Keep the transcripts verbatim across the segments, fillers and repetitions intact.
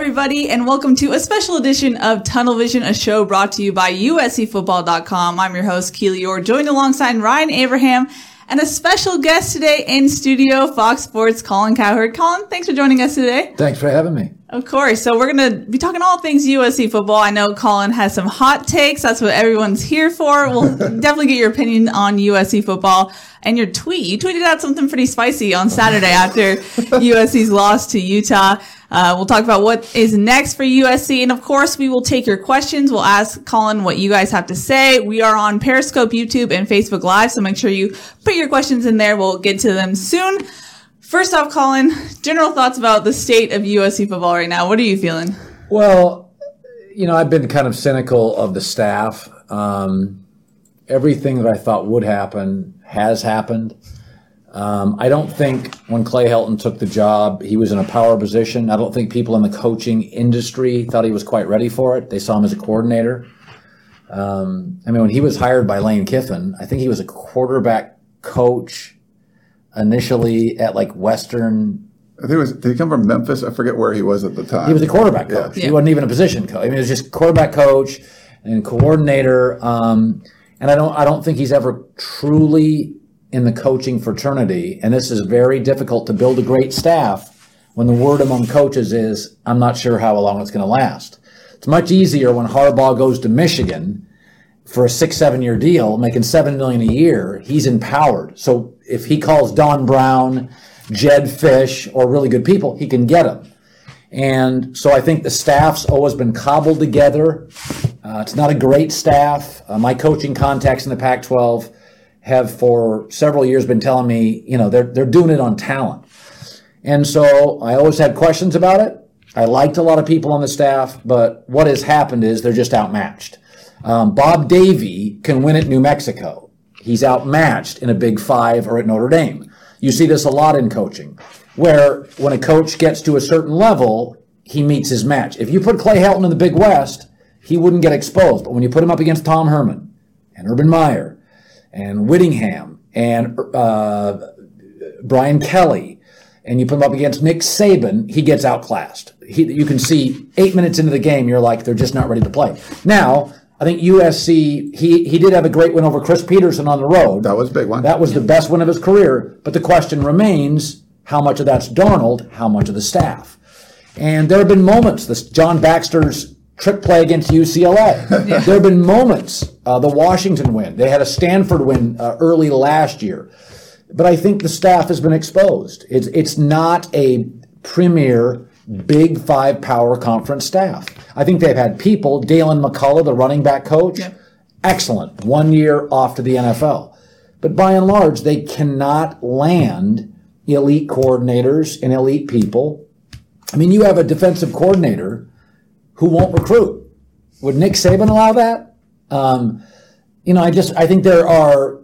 everybody, and welcome to a special edition of Tunnel Vision, a show brought to you by U S C football dot com. I'm your host, Keely Orr, joined alongside Ryan Abraham, and a special guest today in studio, Fox Sports' Colin Cowherd. Colin, thanks for joining us today. Thanks for having me. Of course. So we're going to be talking all things U S C football. I know Colin has some hot takes. That's what everyone's here for. We'll definitely get your opinion on U S C football. And your tweet, you tweeted out something pretty spicy on Saturday after U S C's loss to Utah. Uh, we'll talk about what is next for U S C. And of course, we will take your questions. We'll ask Colin what you guys have to say. We are on Periscope, YouTube, and Facebook Live. So make sure you put your questions in there. We'll get to them soon. First off, Colin, general thoughts about the state of U S C football right now. What are you feeling? Well, you know, I've been kind of cynical of the staff. Um, everything that I thought would happen has happened. Um, I don't think when Clay Helton took the job, he was in a power position. I don't think people in the coaching industry thought he was quite ready for it. They saw him as a coordinator. Um, I mean, when he was hired by Lane Kiffin, I think he was a quarterback coach initially at like Western. I think it was, did he come from Memphis? I forget where he was at the time. He was a quarterback coach. Yeah. He wasn't even a position coach. I mean, it was just quarterback coach and coordinator. Um, and I don't, I don't think he's ever truly in the coaching fraternity. And this is very difficult to build a great staff when the word among coaches is, I'm not sure how long it's going to last. It's much easier when Harbaugh goes to Michigan for a six, seven year deal, making seven million a year. He's empowered. So if he calls Don Brown, Jed Fish, or really good people, he can get them. And so I think the staff's always been cobbled together. Uh, it's not a great staff. Uh, my coaching contacts in the Pac twelve have for several years been telling me, you know, they're they're doing it on talent. And so I always had questions about it. I liked a lot of people on the staff, but what has happened is they're just outmatched. Um, Bob Davie can win at New Mexico. He's outmatched in a Big Five or at Notre Dame. You see this a lot in coaching, where when a coach gets to a certain level, he meets his match. If you put Clay Helton in the Big West, he wouldn't get exposed. But when you put him up against Tom Herman and Urban Meyer and Whittingham and uh, Brian Kelly, and you put him up against Nick Saban, he gets outclassed. He, you can see eight minutes into the game, you're like, they're just not ready to play. Now, I think U S C, he, he did have a great win over Chris Peterson on the road. That was a big one. That was the best win of his career. But the question remains, how much of that's Darnold, how much of the staff? And there have been moments, this John Baxter's trick play against U C L A. Yeah. There have been moments, uh, the Washington win. They had a Stanford win uh, early last year. But I think the staff has been exposed. It's, it's not a premier Big Five power conference staff. I think they've had people, Dalen McCullough, the running back coach, yeah. excellent, one year off to the N F L. But by and large, they cannot land elite coordinators and elite people. I mean, you have a defensive coordinator who won't recruit. Would Nick Saban allow that? Um, you know, I just, I think there are,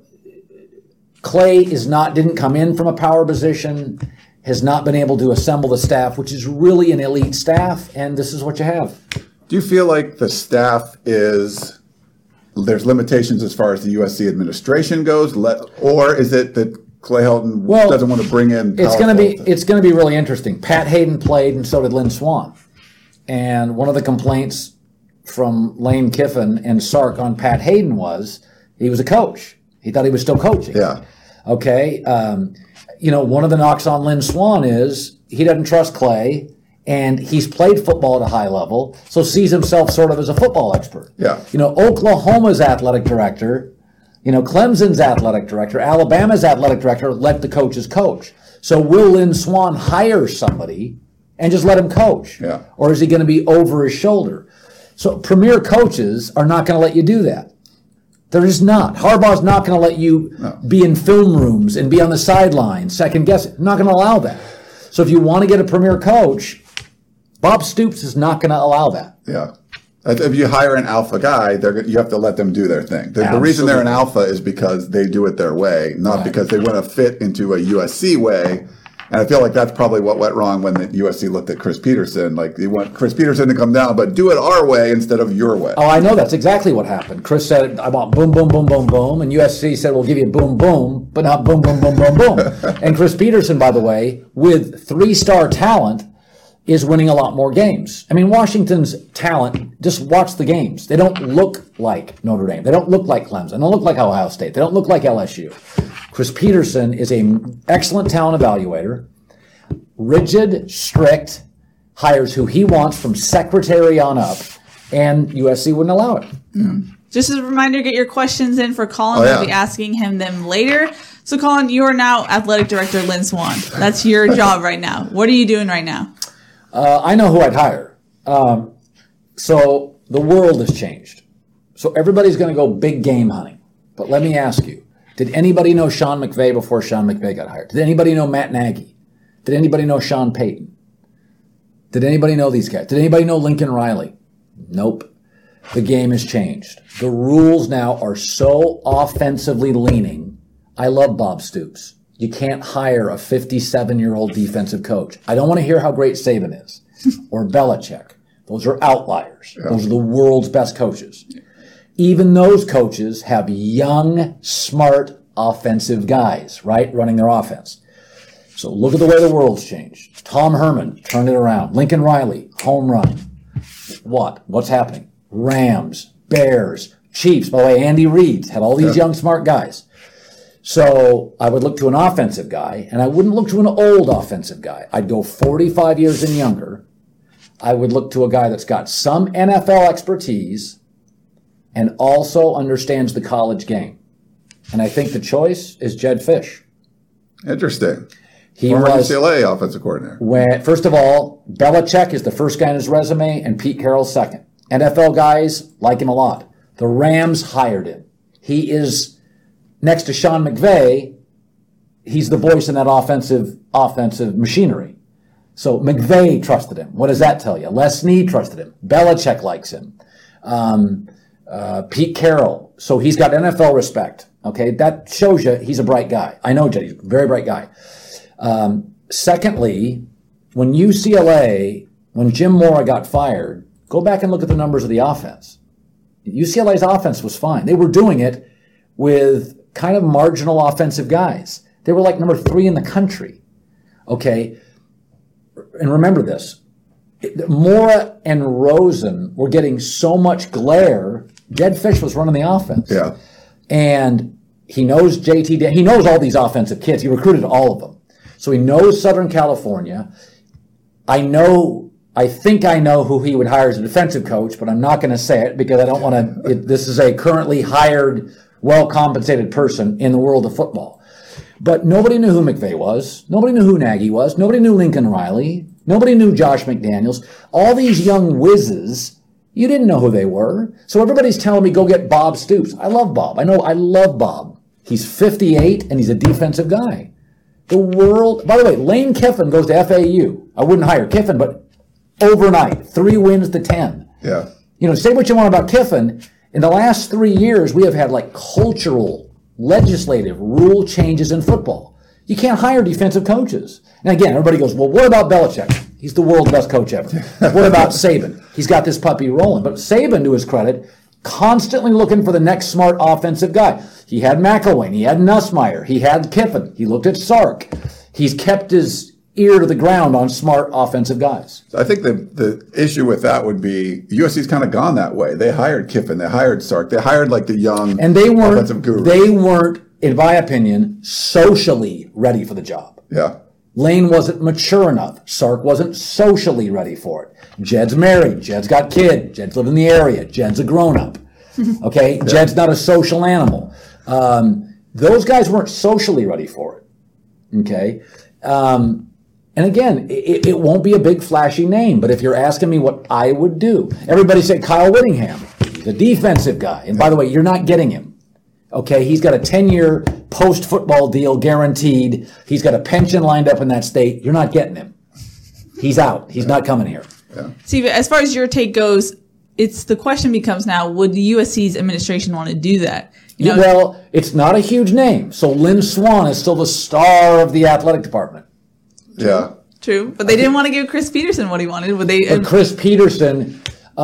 Clay is not, didn't come in from a power position, has not been able to assemble the staff, which is really an elite staff, and this is what you have. Do you feel like the staff is, there's limitations as far as the U S C administration goes, or is it that Clay Helton well, doesn't want to bring in it's going to be It's going to be really interesting. Pat Hayden played, and so did Lynn Swann. And one of the complaints from Lane Kiffin and Sark on Pat Hayden was he was a coach. He thought he was still coaching. Yeah. Okay. Um, you know, one of the knocks on Lynn Swann is he doesn't trust Clay, and he's played football at a high level, so sees himself sort of as a football expert. Yeah. You know, Oklahoma's athletic director, you know, Clemson's athletic director, Alabama's athletic director let the coaches coach. So will Lynn Swann hire somebody and just let him coach? Yeah. Or is he going to be over his shoulder? So premier coaches are not going to let you do that. They're just not. Harbaugh's not going to let you no. be in film rooms and be on the sidelines, second guessing. I'm not going to allow that. So if you want to get a premier coach, Bob Stoops is not going to allow that. Yeah. If you hire an alpha guy, they're, you have to let them do their thing. The, the reason they're an alpha is because they do it their way, not right. because they want to fit into a U S C way. And I feel like that's probably what went wrong when the U S C looked at Chris Peterson. Like, they want Chris Peterson to come down, but do it our way instead of your way. Oh, I know. That's exactly what happened. Chris said, I want boom, boom, boom, boom, boom. And U S C said, we'll give you boom, boom, but not boom, boom, boom, boom, boom. And Chris Peterson, by the way, with three-star talent, is winning a lot more games. I mean, Washington's talent, just watch the games. They don't look like Notre Dame. They don't look like Clemson. They don't look like Ohio State. They don't look like L S U. Chris Peterson is an excellent talent evaluator, rigid, strict, hires who he wants from secretary on up, and U S C wouldn't allow it. Mm. Just as a reminder, get your questions in for Colin. Oh, yeah. We'll be asking him them later. So, Colin, you are now athletic director Lynn Swann. That's your job right now. What are you doing right now? Uh, I know who I'd hire. Um, so the world has changed. So everybody's going to go big game hunting. But let me ask you, did anybody know Sean McVay before Sean McVay got hired? Did anybody know Matt Nagy? Did anybody know Sean Payton? Did anybody know these guys? Did anybody know Lincoln Riley? Nope. The game has changed. The rules now are so offensively leaning. I love Bob Stoops. You can't hire a fifty-seven-year-old defensive coach. I don't want to hear how great Saban is or Belichick. Those are outliers. Yeah. Those are the world's best coaches. Even those coaches have young, smart, offensive guys, right, running their offense. So look at the way the world's changed. Tom Herman turned it around. Lincoln Riley, home run. What? What's happening? Rams, Bears, Chiefs. By the way, Andy Reid had all these yeah. young, smart guys. So I would look to an offensive guy, and I wouldn't look to an old offensive guy. I'd go forty-five years and younger. I would look to a guy that's got some N F L expertise and also understands the college game. And I think the choice is Jedd Fisch. Interesting. He Former was U C L A offensive coordinator. When, first of all, Belichick is the first guy on his resume, and Pete Carroll's second. N F L guys like him a lot. The Rams hired him. He is... Next to Sean McVay, he's the voice in that offensive offensive machinery. So McVay trusted him. What does that tell you? Les Snead trusted him. Belichick likes him. Um, uh, Pete Carroll. So he's got N F L respect. Okay, that shows you he's a bright guy. I know Jed, he's a very bright guy. Um, secondly, when U C L A, when Jim Mora got fired, go back and look at the numbers of the offense. U C L A's offense was fine. They were doing it with kind of marginal offensive guys. They were like number three in the country. Okay. And remember this. Mora and Rosen were getting so much glare. Jedd Fisch was running the offense. Yeah. And he knows J T. He knows all these offensive kids. He recruited all of them. So he knows Southern California. I know, I think I know who he would hire as a defensive coach, but I'm not going to say it because I don't want to. This is a currently hired, well-compensated person in the world of football. But nobody knew who McVay was. Nobody knew who Nagy was. Nobody knew Lincoln Riley. Nobody knew Josh McDaniels. All these young whizzes, you didn't know who they were. So everybody's telling me, go get Bob Stoops. I love Bob. I know I love Bob. He's fifty-eight, and he's a defensive guy. The world, by the way, Lane Kiffin goes to F A U. I wouldn't hire Kiffin, but overnight, three wins to ten. Yeah. You know, say what you want about Kiffin. In the last three years, we have had like cultural, legislative rule changes in football. You can't hire defensive coaches. And again, everybody goes, well, what about Belichick? He's the world's best coach ever. What about Saban? He's got this puppy rolling. But Saban, to his credit, constantly looking for the next smart offensive guy. He had McElwain. He had Nussmeier. He had Kiffin. He looked at Sark. He's kept his ear to the ground on smart offensive guys. I think the the issue with that would be U S C's kind of gone that way. They hired Kiffin, they hired Sark, they hired like the young and they weren't, offensive gurus. They weren't, in my opinion, socially ready for the job. Yeah. Lane wasn't mature enough. Sark wasn't socially ready for it. Jed's married. Jed's got kid. Jed's living in the area. Jed's a grown-up. Okay? Yeah. Jed's not a social animal. Um, those guys weren't socially ready for it. Okay? Um, And again, it, it won't be a big flashy name, but if you're asking me what I would do, everybody say Kyle Whittingham. He's a defensive guy. And by the way, you're not getting him. Okay, he's got a ten-year post-football deal guaranteed. He's got a pension lined up in that state. You're not getting him. He's out. He's not coming here. Yeah. Steve, as far as your take goes, it's the question becomes now, would the U S C's administration want to do that? You know, well, it's not a huge name. So Lynn Swann is still the star of the athletic department. Yeah. True. But they didn't want to give Chris Peterson what he wanted. Would they? But Chris Peterson,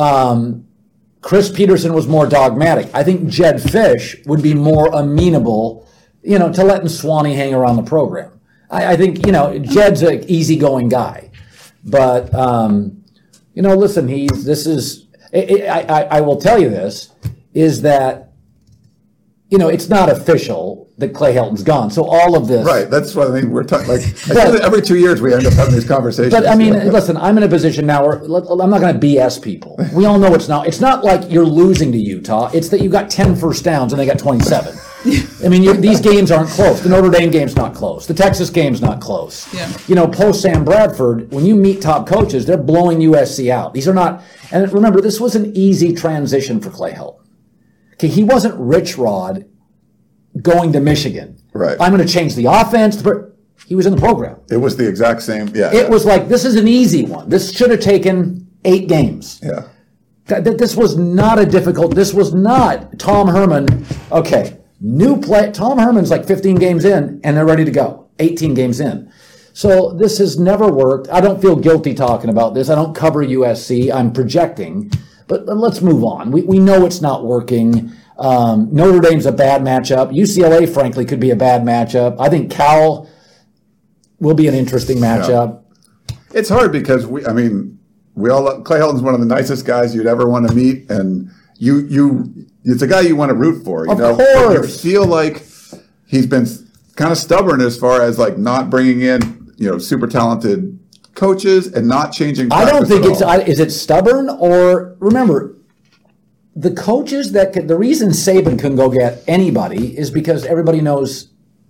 um, Chris Peterson was more dogmatic. I think Jedd Fisch would be more amenable, you know, to letting Swanee hang around the program. I, I think, you know, Jed's an easygoing guy. But, um, you know, listen, he's, this is, I, I, I will tell you this, is that, you know, it's not official that Clay Helton's gone. So all of this. Right. That's what I mean. We're talking like I feel that every two years we end up having these conversations. But I mean, listen, I'm in a position now where I'm not going to B S people. We all know it's not. It's not like you're losing to Utah. It's that you got ten first downs and they got twenty-seven. I mean, you, these games aren't close. The Notre Dame game's not close. The Texas game's not close. Yeah. You know, post Sam Bradford, when you meet top coaches, they're blowing U S C out. These are not. And remember, this was an easy transition for Clay Helton. Okay, he wasn't Rich Rod going to Michigan. Right. I'm going to change the offense. He was in the program. It was the exact same. Yeah. It was like, this is an easy one. This should have taken eight games. Yeah. That this was not a difficult, this was not Tom Herman. Okay, new play. Tom Herman's like fifteen games in and they're ready to go. eighteen games in. So this has never worked. I don't feel guilty talking about this. I don't cover U S C. I'm projecting. But let's move on. We we know it's not working. Um, Notre Dame's a bad matchup. U C L A, frankly, could be a bad matchup. I think Cal will be an interesting matchup. Yeah. It's hard because we, I mean, we all, Clay Helton's one of the nicest guys you'd ever want to meet. And you, you, it's a guy you want to root for, you of know? course. You feel like he's been kind of stubborn as far as like not bringing in, you know, super talented coaches and not changing. I don't think it's, all. I, is it stubborn or, remember, the coaches that could, the reason Saban couldn't go get anybody is because everybody knows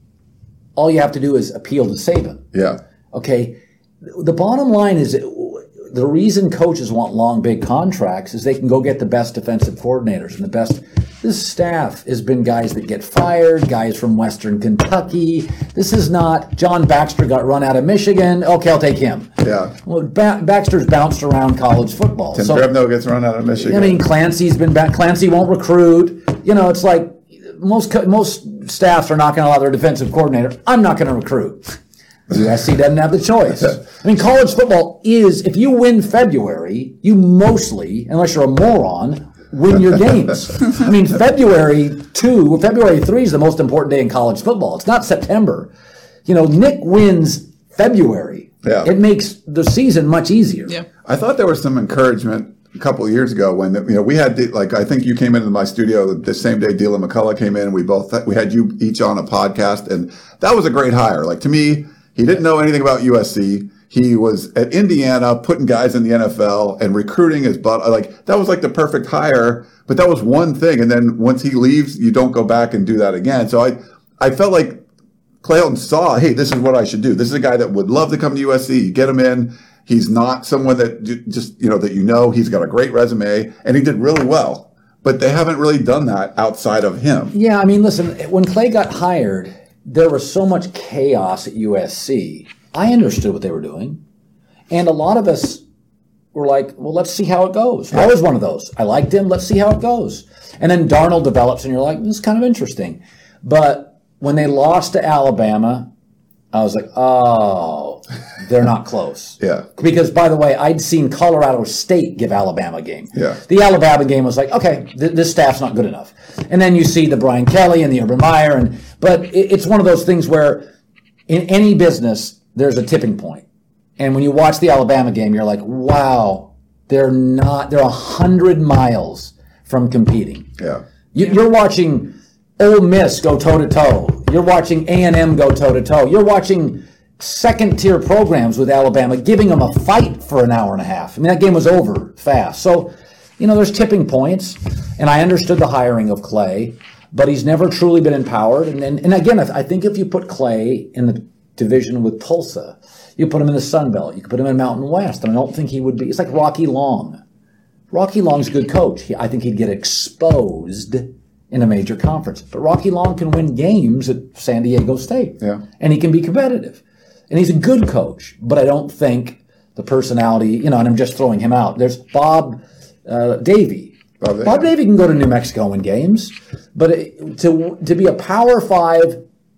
all you have to do is appeal to Saban. Yeah. Okay. The bottom line is the reason coaches want long, big contracts is they can go get the best defensive coordinators and the best. This staff has been guys that get fired, guys from Western Kentucky. This is not John Baxter got run out of Michigan. Okay, I'll take him. Yeah. Well, ba- Baxter's bounced around college football. Tim so, Grebno gets run out of Michigan. I mean, Clancy's been back. Clancy won't recruit. You know, it's like most co- most staffs are not going to allow their defensive coordinator. I'm not going to recruit. U S C doesn't have the choice. I mean, college football is, if you win February, you mostly, unless you're a moron, win your games. I mean, February two, February three is the most important day in college football. It's not September. You know, Nick wins February. Yeah. It makes the season much easier. Yeah. I thought there was some encouragement a couple of years ago when, you know, we had, like, I think you came into my studio the same day Deland McCullough came in. We both, we had you each on a podcast, and that was a great hire. Like, to me, he didn't know anything about U S C. He was at Indiana putting guys in the N F L and recruiting his butt. Like, that was like the perfect hire, but that was one thing. And then once he leaves, you don't go back and do that again. So I, I felt like Clay Helton saw, hey, this is what I should do. This is a guy that would love to come to U S C. You get him in. He's not someone that just, you know, that you know, he's got a great resume and he did really well, but they haven't really done that outside of him. Yeah. I mean, listen, when Clay got hired, there was so much chaos at U S C. I understood what they were doing. And a lot of us were like, well, let's see how it goes. Yeah. I was one of those. I liked him. Let's see how it goes. And then Darnold develops and you're like, this is kind of interesting. But when they lost to Alabama, I was like, oh, they're not close. Yeah. Because, by the way, I'd seen Colorado State give Alabama a game. Yeah. The Alabama game was like, okay, th- this staff's not good enough. And then you see the Brian Kelly and the Urban Meyer. And, but it, it's one of those things where in any business, there's a tipping point. And when you watch the Alabama game, you're like, wow, they're not, they're a hundred miles from competing. Yeah. You, you're watching Ole Miss go toe-to-toe. You're watching A and M go toe-to-toe. You're watching second-tier programs with Alabama, giving them a fight for an hour and a half. I mean, that game was over fast. So, you know, there's tipping points. And I understood the hiring of Clay, but he's never truly been empowered. And, and, and again, I think if you put Clay in the division with Tulsa, you put him in the Sun Belt, you could put him in Mountain West, and I don't think he would be. It's like Rocky Long. Rocky Long's a good coach. He, I think he'd get exposed in a major conference. But Rocky Long can win games at San Diego State. Yeah. And he can be competitive. And he's a good coach, but I don't think the personality, you know, and I'm just throwing him out. There's Bob uh, Davie. Bob, Bob Davie can go to New Mexico and win games, but it, to to be a Power Five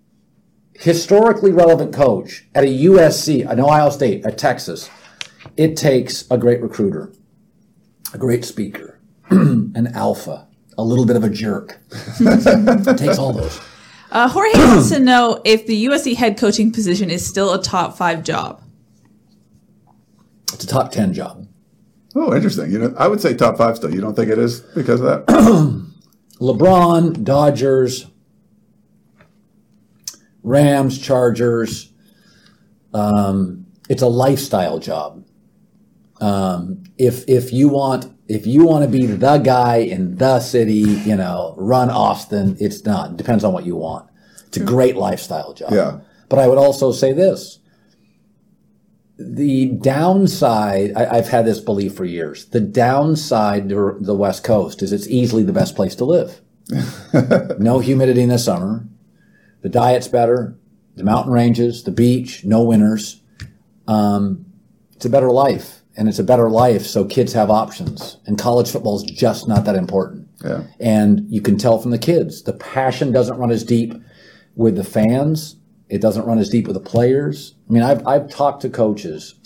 historically relevant coach at a U S C, an Ohio State, at Texas, it takes a great recruiter, a great speaker, an alpha, a little bit of a jerk. It takes all those. Uh, Jorge wants to know if the U S C head coaching position is still a top five job. It's a top ten job. Oh, interesting. You know, I would say top five still. You don't think it is because of that? LeBron, Dodgers, Rams, Chargers. Um, it's a lifestyle job. Um, if if you want if you want to be the guy in the city, you know, run Austin, it's not. It depends on what you want. It's a great lifestyle job. Yeah. But I would also say this. The downside, I, I've had this belief for years, the downside to the West Coast is it's easily the best place to live. No humidity in the summer. The diet's better. The mountain ranges, the beach, no winters. Um, it's a better life. And it's a better life, so kids have options. And college football is just not that important. Yeah. And you can tell from the kids, the passion doesn't run as deep with the fans. It doesn't run as deep with the players. I mean, I've I've talked to coaches.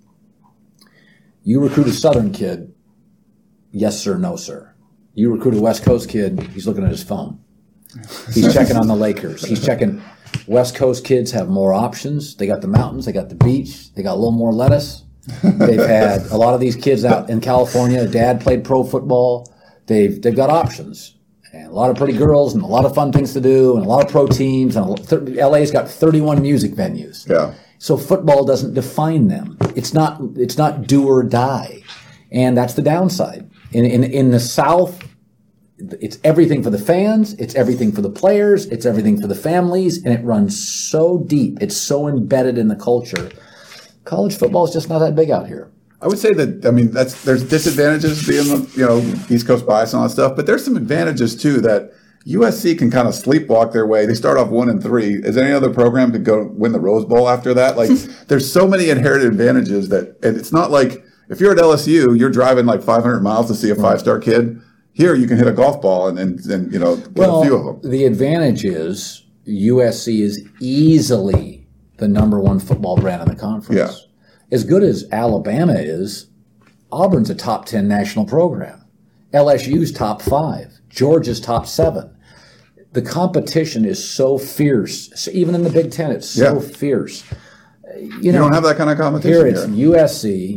You recruit a Southern kid, yes sir, no sir. You recruit a West Coast kid, he's looking at his phone. He's checking on the Lakers. He's checking. West Coast kids have more options. They got the mountains, they got the beach, they got a little more lettuce. They've had a lot of these kids out in California. Dad played pro football. They've they've got options. And a lot of pretty girls and a lot of fun things to do and a lot of pro teams. And L A's got thirty-one music venues. Yeah. So football doesn't define them. It's not it's not do or die. And that's the downside. In in in the South, it's everything for the fans, it's everything for the players, it's everything for the families, and it runs so deep. It's so embedded in the culture. College football is just not that big out here. I would say that, I mean, that's there's disadvantages being, you know, East Coast bias and all that stuff, but there's some advantages, too, that U S C can kind of sleepwalk their way. They start off one and three. Is there any other program to go win the Rose Bowl after that? Like, there's so many inherited advantages that, and it's not like, if you're at L S U, you're driving like five hundred miles to see a five-star kid. Here, you can hit a golf ball and, and, and you know, get well, a few of them. The advantage is U S C is easily the number one football brand in the conference. Yeah. As good as Alabama is, Auburn's a top ten national program. L S U's top five. Georgia's top seven. The competition is so fierce. So even in the Big Ten, it's so Yeah. fierce. You, You know, don't have that kind of competition here it's here. U S C,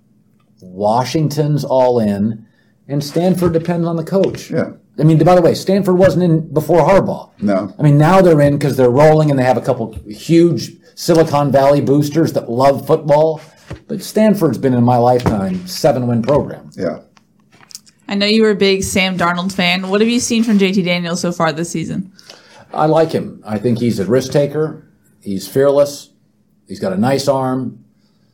Washington's all in, and Stanford depends on the coach. Yeah. I mean, by the way, Stanford wasn't in before Harbaugh. No. I mean, now they're in because they're rolling and they have a couple huge Silicon Valley boosters that love football. But Stanford's been in my lifetime seven-win program. Yeah. I know you were a big Sam Darnold fan. What have you seen from J T Daniels so far this season? I like him. I think he's a risk taker. He's fearless. He's got a nice arm.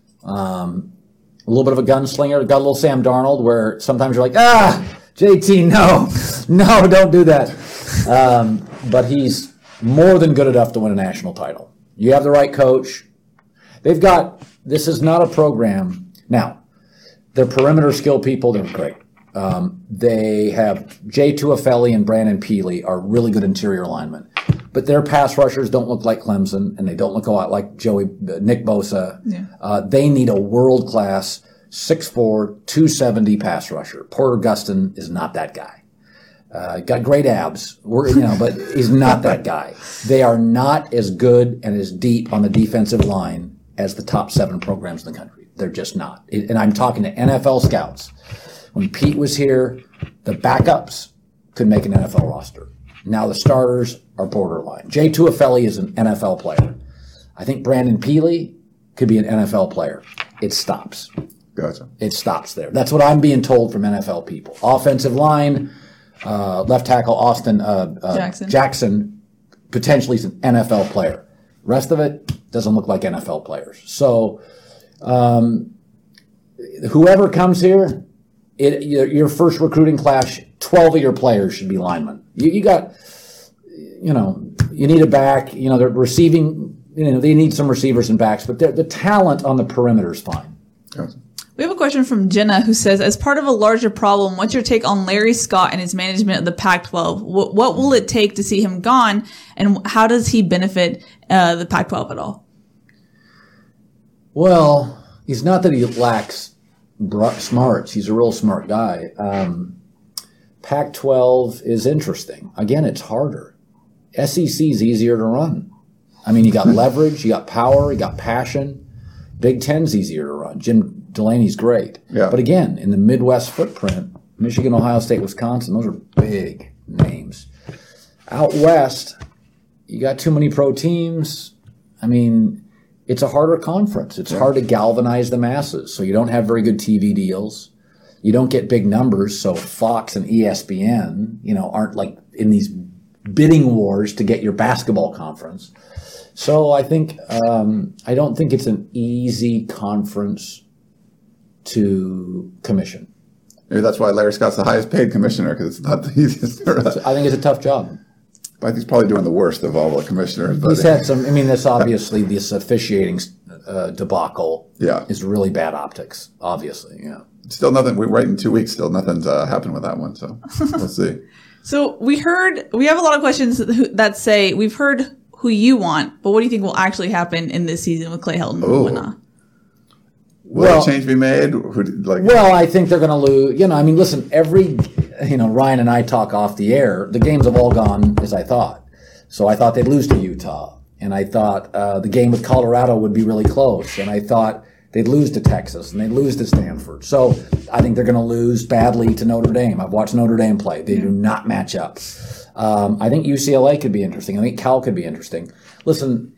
Um, a little bit of a gunslinger. Got a little Sam Darnold where sometimes you're like, ah, J T, no, no, don't do that. Um, but he's more than good enough to win a national title. You have the right coach. They've got, this is not a program. Now, their perimeter skill people, they're great. Um, they have Jay Tuafeli and Brandon Peely are really good interior linemen. But their pass rushers don't look like Clemson, and they don't look a lot like Joey, uh, Nick Bosa. Yeah. Uh, they need a world-class six foot four, two seventy pass rusher. Porter Gustin is not that guy. Uh, got great abs, We're, you know, but he's not that guy. They are not as good and as deep on the defensive line as the top seven programs in the country. They're just not. And I'm talking to N F L scouts. When Pete was here, the backups could make an N F L roster. Now the starters are borderline. Jay Tuafeli is an N F L player. I think Brandon Peely could be an N F L player. It stops. Gotcha. It stops there. That's what I'm being told from N F L people. Offensive line, uh, left tackle Austin uh, uh, Jackson. Jackson potentially is an N F L player. Rest of it doesn't look like N F L players. So um, whoever comes here, it, your, your first recruiting class, twelve of your players should be linemen. You, you got, you know, you need a back. You know, they're receiving. You know, they need some receivers and backs, but the talent on the perimeter is fine. Gotcha. We have a question from Jenna who says, as part of a larger problem, what's your take on Larry Scott and his management of the Pac twelve? What, what will it take to see him gone, and how does he benefit uh, the Pac twelve at all? Well, it's not that he lacks smarts. He's a real smart guy. Um, Pac twelve is interesting. Again, it's harder. S E C is easier to run. I mean, you got leverage, you got power, you got passion. Big Ten's easier to run. Jim Delaney's great. Yeah. But again, in the Midwest footprint, Michigan, Ohio State, Wisconsin, those are big names. Out west, you got too many pro teams. I mean, it's a harder conference. It's yeah. hard to galvanize the masses. So you don't have very good T V deals. You don't get big numbers. So Fox and E S P N, you know, aren't like in these bidding wars to get your basketball conference. So I think um, I don't think it's an easy conference to commission. Maybe that's why Larry Scott's the highest paid commissioner, because it's not the easiest. I think it's a tough job. I think he's probably doing the worst of all the commissioners. But he's had some. I mean, this obviously this officiating uh, debacle yeah. is really bad optics. Obviously, yeah. Still nothing. We're right in two weeks. Still nothing's uh, happened with that one. So we'll see. So we heard we have a lot of questions that say we've heard who you want, but what do you think will actually happen in this season with Clay Helton and whatnot? Will well, a change be made? Who, like, well, I think they're going to lose. You know, I mean, listen, every, you know, Ryan and I talk off the air. The games have all gone as I thought. So I thought they'd lose to Utah. And I thought uh, the game with Colorado would be really close. And I thought they'd lose to Texas and they'd lose to Stanford. So I think they're going to lose badly to Notre Dame. I've watched Notre Dame play. They do not match up. Um, I think U C L A could be interesting. I think Cal could be interesting. Listen,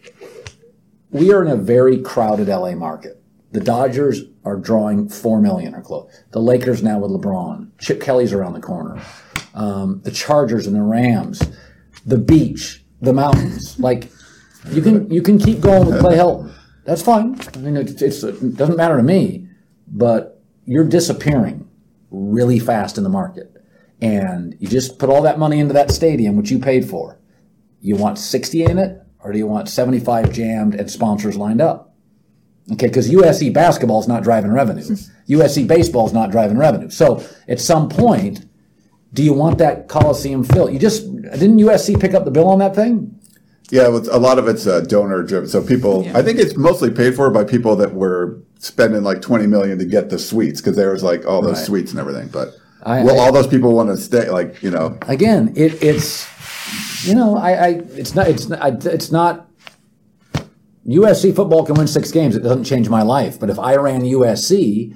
we are in a very crowded L A market. The Dodgers are drawing four million or close. The Lakers now with LeBron. Chip Kelly's around the corner. Um, the Chargers and the Rams. The beach. The mountains. Like, you can you can keep going with Clay Helton. That's fine. I mean, it's, it's, it doesn't matter to me. But you're disappearing really fast in the market. And you just put all that money into that stadium, which you paid for. You want sixty in it, or do you want seventy-five jammed and sponsors lined up? Okay, because U S C basketball is not driving revenue. U S C baseball is not driving revenue. So at some point, do you want that Coliseum filled? You just didn't U S C pick up the bill on that thing? Yeah, well, a lot of it's uh, donor driven. So people, yeah. I think it's mostly paid for by people that were spending like twenty million to get the suites, because there was like all those right. suites and everything. But I, well, I, all those people want to stay, like, you know. Again, it, it's you know, I, I it's not it's not it's not. U S C football can win six games. It doesn't change my life. But if I ran U S C,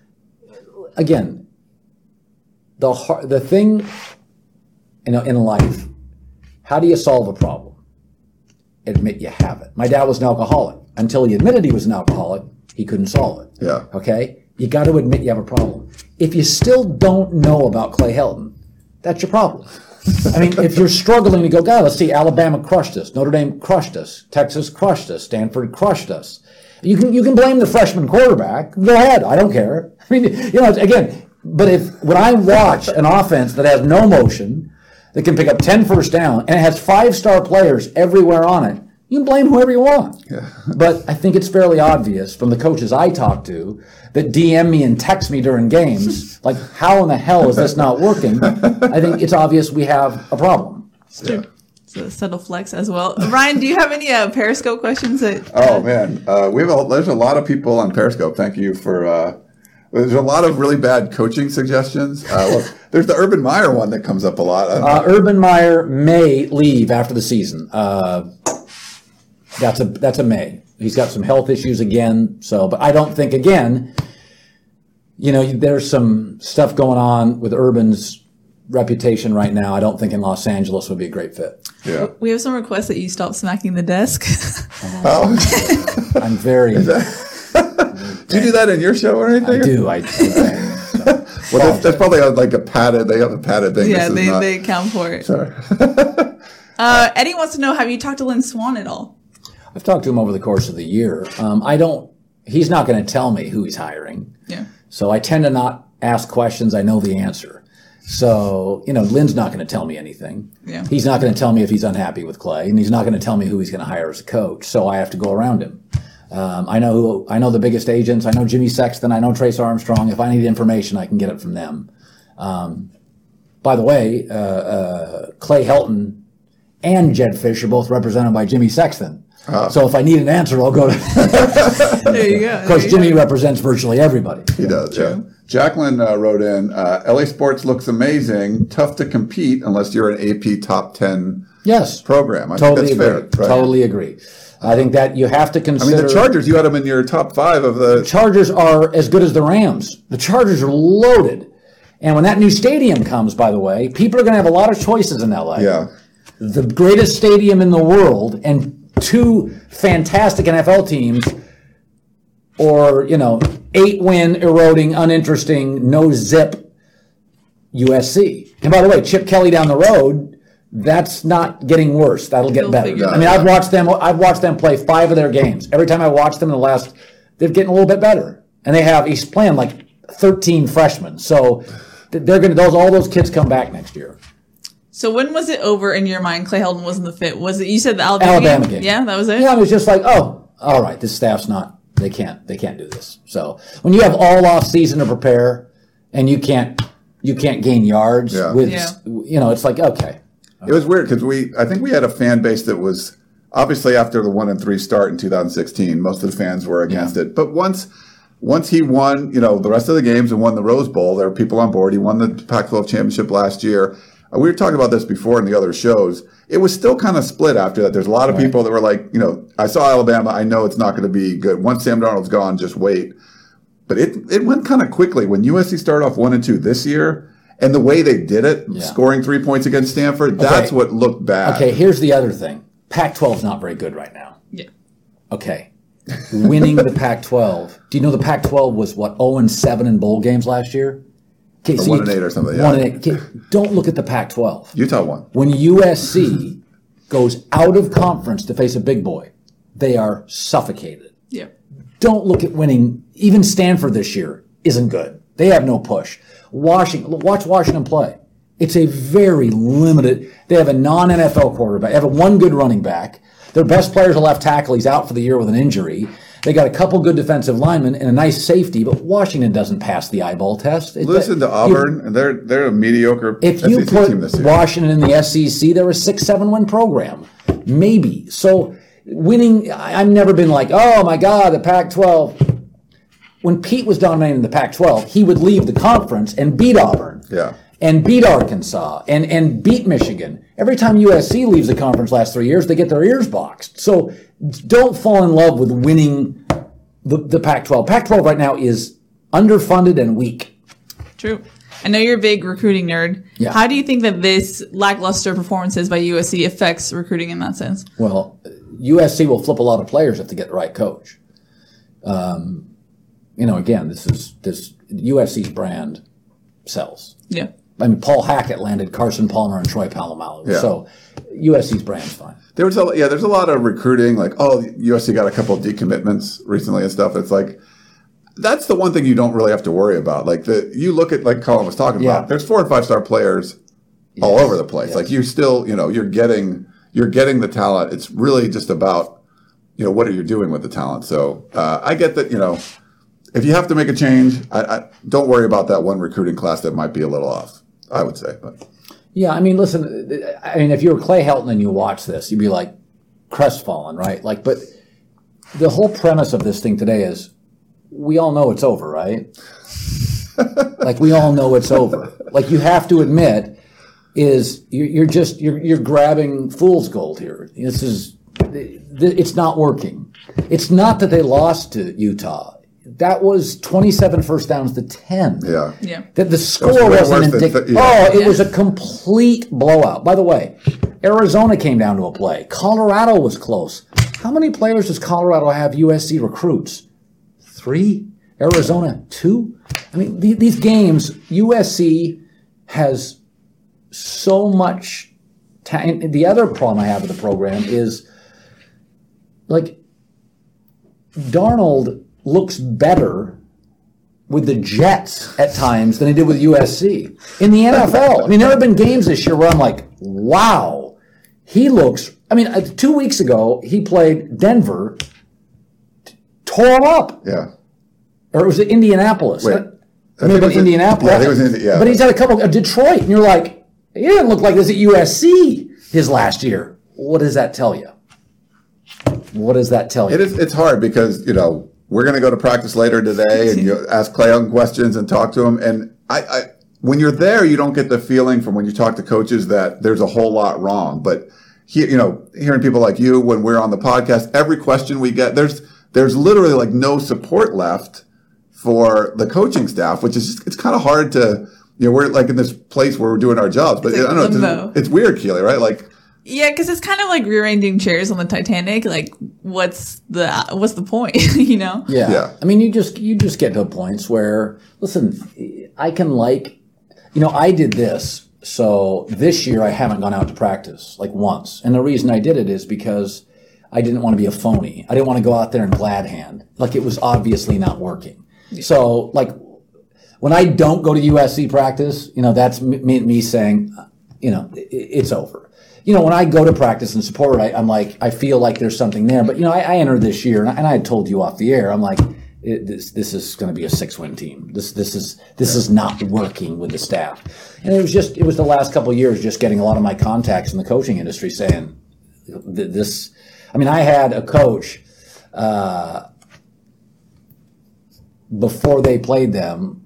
again, the the thing in in life, how do you solve a problem? Admit you have it. My dad was an alcoholic. Until he admitted he was an alcoholic, he couldn't solve it. Yeah. Okay? You got to admit you have a problem. If you still don't know about Clay Helton, that's your problem. I mean, if you're struggling to go, God, let's see, Alabama crushed us, Notre Dame crushed us, Texas crushed us, Stanford crushed us. You can you can blame the freshman quarterback. Go ahead, I don't care. I mean, you know, again, but if when I watch an offense that has no motion, that can pick up ten first down, and it has five-star players everywhere on it, you can blame whoever you want. Yeah. But I think it's fairly obvious from the coaches I talk to that D M me and text me during games, like, how in the hell is this not working? I think it's obvious we have a problem. Yeah. It's a subtle flex as well. Ryan, do you have any uh, Periscope questions? That, uh, oh, man. Uh, we have a, there's a lot of people on Periscope. Thank you for... Uh, there's a lot of really bad coaching suggestions. Uh, look, there's the Urban Meyer one that comes up a lot. Uh, Urban Meyer may leave after the season. Uh, that's a that's a may. He's got some health issues again. So, but I don't think, again, you know, there's some stuff going on with Urban's reputation right now. I don't think in Los Angeles would be a great fit. Yeah. We have some requests that you stop smacking the desk. Oh. I'm very... Do you do that in your show or anything? I do. I do. So. Well, that's, that's probably like a padded. They have a padded thing. Yeah, they, not... they account for it. Sorry. uh, Eddie wants to know: have you talked to Lynn Swann at all? I've talked to him over the course of the year. Um, I don't. He's not going to tell me who he's hiring. Yeah. So I tend to not ask questions I know the answer. So, you know, Lynn's not going to tell me anything. Yeah. He's not going to tell me if he's unhappy with Clay, and he's not going to tell me who he's going to hire as a coach. So I have to go around him. Um, I know who, I know the biggest agents. I know Jimmy Sexton. I know Trace Armstrong. If I need information, I can get it from them. Um, by the way, uh, uh, Clay Helton and Jed Fish are both represented by Jimmy Sexton. Uh, so if I need an answer, I'll go to... There you go. Of course, Jimmy go. represents virtually everybody. He does, yeah. Jacqueline uh, wrote in, uh, L A Sports looks amazing, tough to compete unless you're an A P top ten yes. program. I totally think that's agree. fair. Right? Totally agree. I think that you have to I consider. mean, the Chargers, you had them in your top five of the. Chargers are as good as the Rams. The Chargers are loaded. And when that new stadium comes, by the way, people are going to have a lot of choices in L A. Yeah. The greatest stadium in the world and two fantastic N F L teams, or, you know, eight-win, eroding, uninteresting, no-zip U S C. And by the way, Chip Kelly down the road, that's not getting worse. That'll get He'll better. figure it I mean, out. I've watched them. I've watched them play five of their games. Every time I watch them in the last, they're getting a little bit better. And they have. He's playing like thirteen freshmen. So they're going to. Those all those kids come back next year. So when was it over in your mind? Clay Helton wasn't the fit. Was it? You said the Alabama, Alabama game? game. Yeah, that was it. Yeah, it was just like, oh, all right, this staff's not. They can't. They can't do this. So when you have all off season to prepare, and you can't, you can't gain yards Yeah. with, Yeah. you know, it's like okay. It was weird because we, I think we had a fan base that was obviously after the one and three start in two thousand sixteen, most of the fans were against Yeah. it. But once, once he won, you know, the rest of the games and won the Rose Bowl, there were people on board. He won the Pac twelve championship last year. Uh, we were talking about this before in the other shows. It was still kind of split after that. There's a lot of Right. people that were like, you know, I saw Alabama. I know it's not going to be good. Once Sam Darnold's gone, just wait. But it, it went kind of quickly. When U S C started off one and two this year, and the way they did it, Yeah. scoring three points against Stanford, that's Okay. what looked bad. Okay, here's the other thing. Pac twelve is not very good right now. Yeah. Okay. Winning the Pac twelve. Do you know the Pac twelve was what, oh and seven in bowl games last year? Okay, Or one and eight or something, yeah. One and eight. Okay, don't look at the Pac twelve. Utah won. When U S C goes out of conference to face a big boy, they are suffocated. Yeah. Don't look at winning. Even Stanford this year isn't good. They have no push. Washington, watch Washington play. It's a very limited. They have a non-N F L quarterback. They have a one good running back. Their best player's a left tackle. He's out for the year with an injury. They got a couple good defensive linemen and a nice safety, but Washington doesn't pass the eyeball test. It- Listen to you- Auburn, and they're they're a mediocre If S E you C put team this year. Washington in the S E C, they're a six, seven win program. Maybe. So winning, I- I've never been like, oh my God, the Pac twelve. When Pete was dominating the Pac twelve, he would leave the conference and beat Auburn. Yeah. And beat Arkansas and, and beat Michigan. Every time U S C leaves the conference last three years, they get their ears boxed. So don't fall in love with winning the, the Pac twelve. Pac twelve right now is underfunded and weak. True. I know you're a big recruiting nerd. Yeah. How do you think that this lackluster performances by U S C affects recruiting in that sense? Well, U S C will flip a lot of players if they get the right coach. Um, you know, again, this is this U S C's brand sells. Yeah. I mean, Paul Hackett landed Carson Palmer and Troy Polamalu. Yeah. So U S C's brand's fine. There was a, yeah, there's a lot of recruiting, like, oh, U S C got a couple of decommitments recently and stuff. It's like, that's the one thing you don't really have to worry about. Like, the you look at, like Colin was talking Yeah. about, there's four and five star players all over the place. Yes. Like, you still, you know, you're getting, you're getting the talent. It's really just about, you know, what are you doing with the talent? So uh, I get that, you know, if you have to make a change, I, I don't worry about that one recruiting class that might be a little off, I would say. But Yeah, I mean, listen, I mean, if you were Clay Helton and you watch this, you'd be like crestfallen, right? Like, but the whole premise of this thing today is we all know it's over, right? Like, we all know it's over. Like, you have to admit is you're, you're just, you're, you're grabbing fool's gold here. This is, it's not working. It's not that they lost to Utah. That was twenty-seven first downs to ten. yeah. Yeah. That the was score way wasn't worse than indicative. th- yeah. Oh, it was a complete blowout. By the way, Arizona came down to a play. Colorado was close. How many players does Colorado have U S C recruits? Three? Arizona, two? I mean, the, these games, U S C has so much ta- and the other problem I have with the program is, like, Darnold looks better with the Jets at times than he did with U S C. In the N F L, I mean, there have been games this year where I'm like, wow, he looks, I mean, uh, two weeks ago, he played Denver, t- tore him up. Yeah. Or was it Indianapolis? Wait. It may have it been was in- Indianapolis. yeah, I think it was in- yeah. But he's had a couple, uh, Detroit, and you're like, he didn't look like this at U S C his last year. What does that tell you? What does that tell you? It is. It's hard because, you know, we're going to go to practice later today, and you ask Clay Helton questions and talk to him. And I, I, when you're there, you don't get the feeling from when you talk to coaches that there's a whole lot wrong. But he, you know, hearing people like you when we're on the podcast, every question we get, there's there's literally like no support left for the coaching staff, which is just, it's kind of hard to, you know, we're like in this place where we're doing our jobs, but It's like I don't know, limbo. it's, it's weird, Keely, right? Like, Yeah, because it's kind of like rearranging chairs on the Titanic. Like, what's the what's the point? You know? Yeah. Yeah. I mean, you just you just get to points where, listen, I can like, you know, I did this. So this year I haven't gone out to practice like once. And the reason I did it is because I didn't want to be a phony. I didn't want to go out there and glad hand. Like it was obviously not working. Yeah. So like when I don't go to U S C practice, you know, that's me, me saying, you know, it, it's over. You know, when I go to practice and support, I, I'm like, I feel like there's something there. But, you know, I, I entered this year and I, and I had told you off the air, I'm like, it, this this is going to be a six-win team. This this is this is not working with the staff. And it was just, it was the last couple of years just getting a lot of my contacts in the coaching industry saying this. I mean, I had a coach uh, before they played them.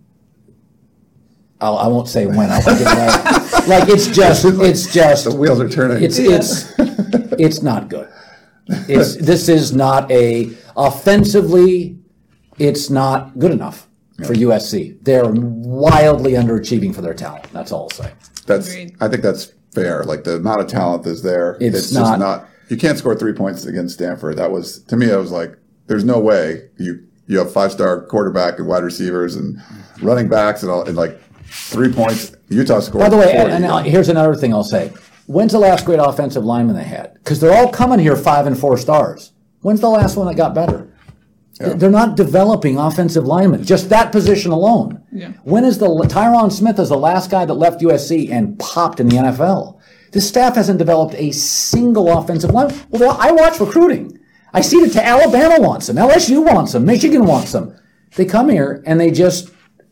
I'll, I won't say when. I'll get it right. Like it's just, it's just the wheels are turning. It's it's it's not good. It's this is not a offensively. It's not good enough for U S C. They're wildly underachieving for their talent. That's all I'll say. That's Agreed. I think that's fair. Like the amount of talent is there. It's It's, not- just not. You can't score three points against Stanford. That was to me. I was like, there's no way you you have five star quarterback and wide receivers and running backs and all and like three points. Utah scored. By the way, forty. and, and here's another thing I'll say. When's the last great offensive lineman they had? Because they're all coming here five and four stars. When's the last one that got better? Yeah. They're not developing offensive linemen. Just that position alone. Yeah. When is the Tyron Smith is the last guy that left U S C and popped in the N F L? This staff hasn't developed a single offensive lineman. Well, I watch recruiting. I see that Alabama wants them, L S U wants them, Michigan wants them. They come here and they just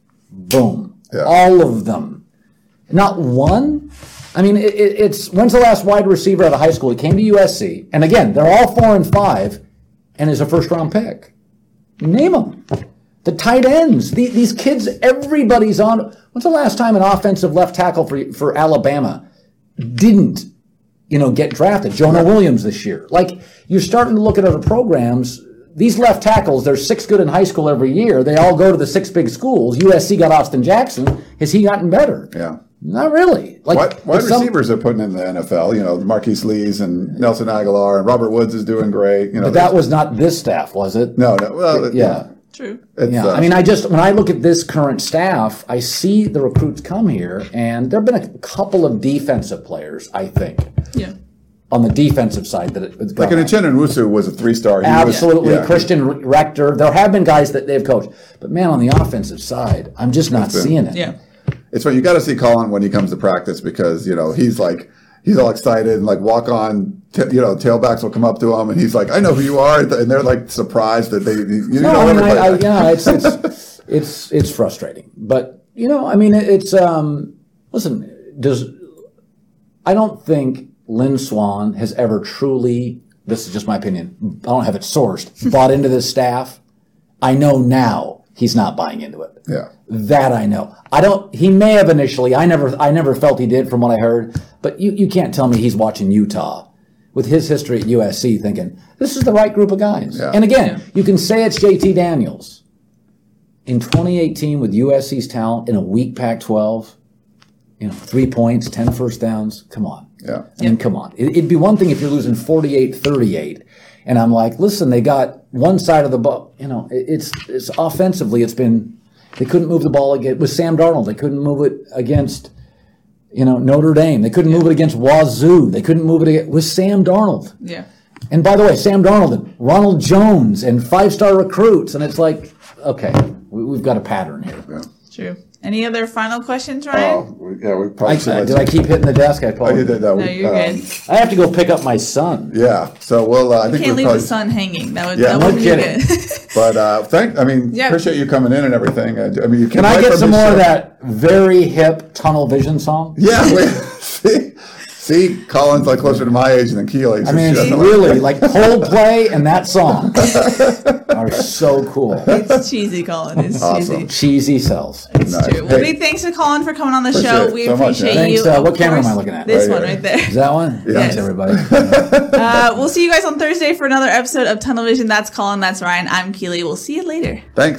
boom, Yeah. all of them. Not one. I mean, it, it, it's when's the last wide receiver out of high school? He came to U S C, and again, they're all four and five, and is a first round pick. Name them. The tight ends. The, these kids, everybody's on. When's the last time an offensive left tackle for for Alabama didn't, you know, get drafted? Jonah Williams this year. Like, you're starting to look at other programs. These left tackles, there's six good in high school every year. They all go to the six big schools. U S C got Austin Jackson. Has he gotten better? Yeah. Not really. Like Wide, wide if some- receivers are putting in the N F L. You know, Marquise Lees and Nelson Aguilar and Robert Woods is doing great. You know, But that was not this staff, was it? no, no. Well, Yeah. True. It's, Yeah, uh, I mean, I just, when I look at this current staff, I see the recruits come here, and there have been a couple of defensive players, I think, Yeah. on the defensive side that it, it's like gone an Uchenna Nwosu was a three-star. He was- Absolutely. yeah. Christian Rector. There have been guys that they've coached. But, man, on the offensive side, I'm just not been- seeing it. Yeah. It's what you got to see Colin when he comes to practice because you know he's like he's all excited and like walk on t- you know tailbacks will come up to him and he's like I know who you are and they're like surprised that they you No, know I mean, I, everybody. I, you know, it's, it's, it's, it's frustrating. But, you know, I mean, it, it's, um, listen, does, I don't think Lynn Swan has ever truly, this is just my opinion, I don't have it sourced, bought into this staff. I know now he's not buying into it. Yeah. That I know. I don't, he may have initially, I never, I never felt he did from what I heard, but you, you can't tell me he's watching Utah with his history at U S C thinking, this is the right group of guys. Yeah. And again, you can say it's J T Daniels. In twenty eighteen with U S C's talent in a weak Pac twelve, you know, three points, ten first downs, come on. Yeah. I mean, come on. It, it'd be one thing if you're losing forty-eight thirty-eight. And I'm like, listen, they got one side of the ball. You know, it, it's, it's offensively, it's been, they couldn't move the ball against, with Sam Darnold. They couldn't move it against, you know, Notre Dame. They couldn't move it against Wazoo. They couldn't move it against, with Sam Darnold. Yeah. And by the way, Sam Darnold and Ronald Jones and five-star recruits. And it's like, okay, we, we've got a pattern here. Yeah. True. Any other final questions, Ryan? Oh, we- yeah, we probably I, should uh, let did I you- keep hitting the desk? I Oh, you apologize. did that. no, you're Um, good. I have to go pick up my son. Yeah. So we'll. Uh, I think Can't we'll leave probably. the sun hanging. That would, Yeah, that no wouldn't kidding. be good. But uh, thank. I mean, Yeah. appreciate you coming in and everything. I, I mean, you Can came I right get from some the more of show. that very hip Tunnel Vision song? Yeah. Wait, see, See, Colin's like closer to my age than Keely. So I mean, she it's doesn't really like Coldplay and that song are so cool. It's cheesy, Colin. It's Awesome. cheesy. Cheesy sells. It's Nice. true. Well, Hey. big thanks to Colin for coming on the Appreciate show. it We so much, appreciate man. you. Thanks, uh, what Of camera am I course. looking at? This Right one here. right there. Is that one? Yes. Thanks, everybody. Uh, we'll see you guys on Thursday for another episode of Tunnel Vision. That's Colin. That's Ryan. I'm Keely. We'll see you later. Thanks.